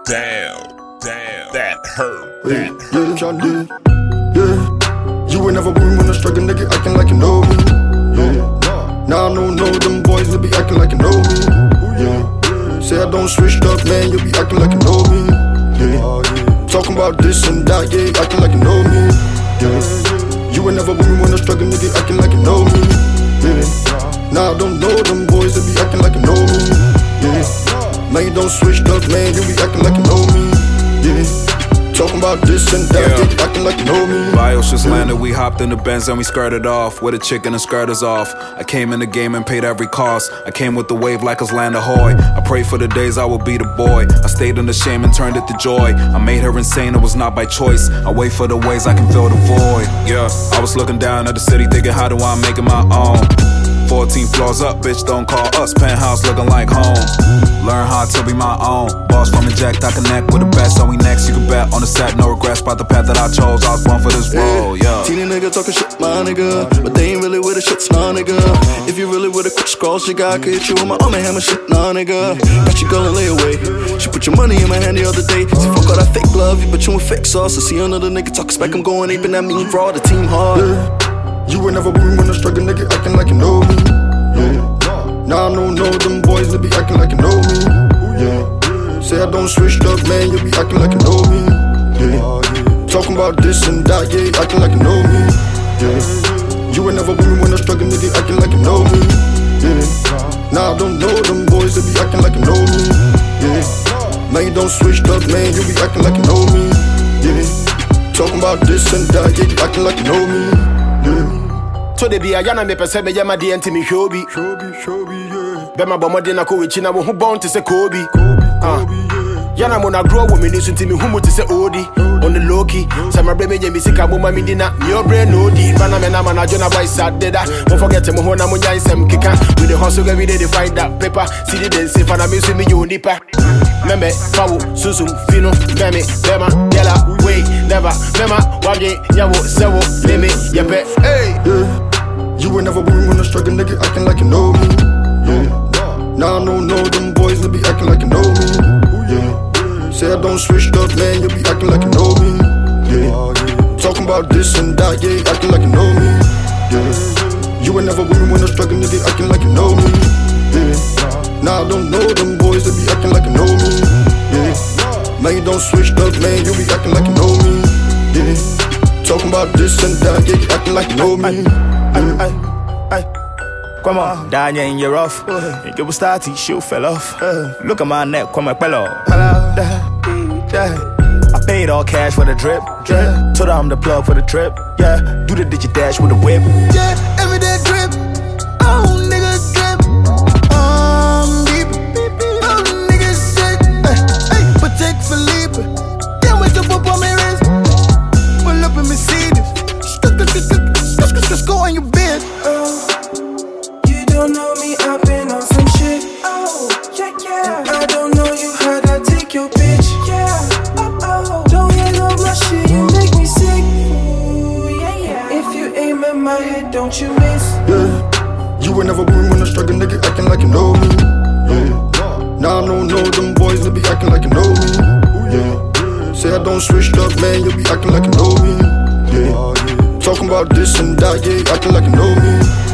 that hurt. Yeah. You ain't never with me when I struggle, nigga, acting like you know me. Yeah. Now I don't know them boys, they be acting like you know me. Yeah. Say I don't switch up, man, you be acting like you know me. Yeah. Talking about this and that, yeah, acting like you know me. Yeah. You ain't never with me when I struggle, nigga, acting like you know me. Yeah. Now I don't know them boys, they be acting like you know me. Yeah. Man, you don't switch up, man, you be acting like you know me. Yeah. Talking about this and that, yeah. Acting like you know me. Bios just landed, we hopped in the Benz and we skirted off. With a chick and the skirt is off. I came in the game and paid every cost. I came with the wave like it's Land Ahoy. I pray for the days I will be the boy. I stayed in the shame and turned it to joy. I made her insane, it was not by choice. I wait for the ways I can fill the void. Yeah, I was looking down at the city thinking, how do I make it my own? 14 floors up, bitch, don't call us. Penthouse looking like home. Learn how to be my own. Boss from inject, I connect with the best. On we next, you can bet on the set. No regrets about the path that I chose. I was born for this role, yeah. Teeny nigga talking shit, my nigga. But they ain't really with the shit, nah, nigga. If you really with a quick scroll, she got could hit you with my arm and hammer shit, nah, nigga. Got you gonna lay away. She put your money in my hand the other day. See, fuck all that fake love, you bet you with fake sauce. I see another nigga talk spec, I'm going aping that mean fraud, the team hard. Yeah. You ain't never with me when I struggle, nigga, acting like you know me. Yeah. Now I don't know them boys, they be acting like you know me. Yeah. Say I don't switch up, man, you be acting like you know me. Yeah. Talking about this and that, yeah, acting like you know me. Yeah. You ain't never with me when I struggle, nigga, acting like you know me. Yeah. Now I don't know them boys, they be acting like you know me. Yeah. Man, you don't switch up, man, you be acting like you know me. Yeah. Talking about this and that, yeah, you acting like you know me. Yeah. So they be a yana me pese me yama di enti me shobi. Yeah. Be my bomb na ko wichi na wo hu born to say Kobe. Yana mo na grow wo me nisu nti me hu mo to say Odi. On the low key, say my brain me sika mo ma me dina. Me your brain no di. Bana me na man ajona boy sad deda. Don't forget me ho na mo nyan sem kika. We the hustle every day they find that paper. See the den safe and I me so me you nipa. Membe, fawu, susum, fino, meme, bema, yela, wait, never, mema, wage, yawo, sewo, leme, yepe, hey. Yeah. You ain't never with me when I struggle, nigga, acting like you know me. Yeah. Now I don't know them boys, they be acting like you know me. Yeah. Say I don't switch up, man, you be acting like you know me. Yeah. Talking about this and that, yeah, acting like you know me. Yeah. You ain't never with me when I struggle, nigga, acting like you know me. Yeah. Now I don't know them boys, they be acting like you know me. Yeah. Man, you don't switch up, man, you be acting like you know me. Yeah. Talking about this and that, yeah, you acting like you know me. Come on, Danya in your off. You will start to shoe fell off. Look at my neck, come on, fellow. I paid all cash for the drip. Told her I'm the plug for the trip. Yeah, do the digit dash with a whip. Yeah, everyday drip. Oh, nigga drip. Deep. Oh, nigga sick. Hey, protect Felipe. Can't wait to pop on my wrist. Pull up and me see this. Go on your bed. You don't know me, I've been on some shit. Oh, yeah. I don't know you, how'd I take your bitch? Yeah. Don't hang up my shit, you make me sick. Ooh, yeah. If you aim at my head, don't you miss? Yeah. You ain't never with me when I struggle, nigga, acting like you know me. Yeah. Now I don't know them boys, they be acting like you know me. Yeah. Say I don't switch up, man, you be acting like you know me. Yeah. Talking about this and that, yeah, acting like you know me.